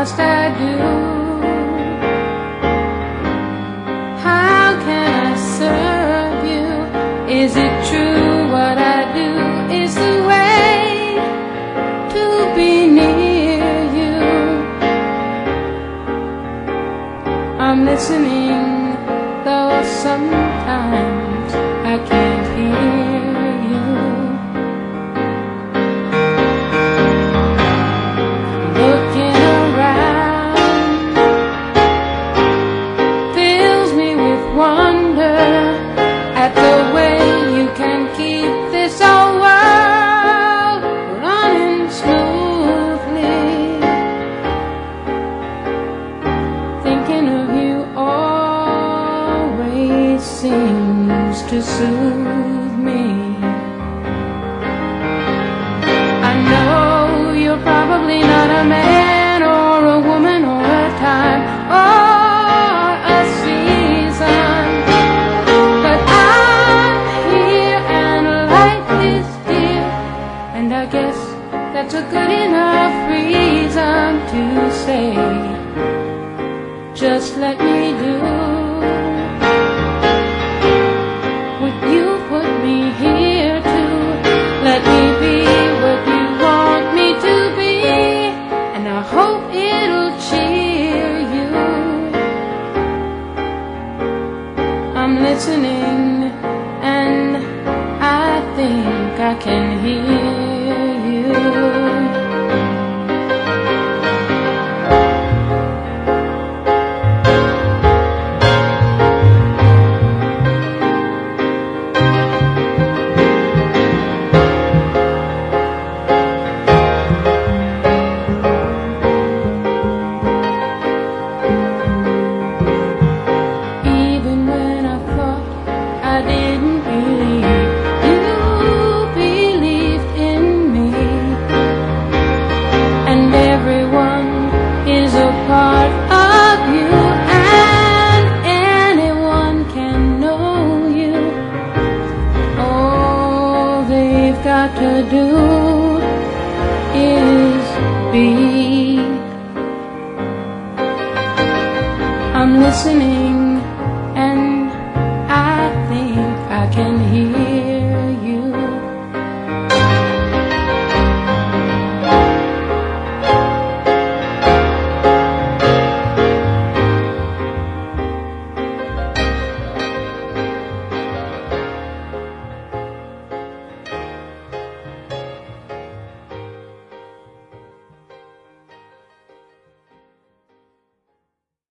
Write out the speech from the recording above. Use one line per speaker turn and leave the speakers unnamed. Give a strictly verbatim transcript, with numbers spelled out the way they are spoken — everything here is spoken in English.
must I do? How can I serve you? Is it true what I do is the way to be near you? I'm listening, though sometimes I can't hear you. Looking around fills me with wonder at the way you can keep this old world running smoothly. Thinking of you always seems to soothe me. I know you're probably not a man or a woman or a time or a season, but I'm here and life is dear, and I guess that's a good enough reason to say, just let me do what you put me here to. Let me be what you want me to be, and I hope it'll cheer you. I'm listening, and I think I can hear you. I didn't believe, you believed in me, and everyone is a part of you, and anyone can know you. All they've got to do is be. I'm listening,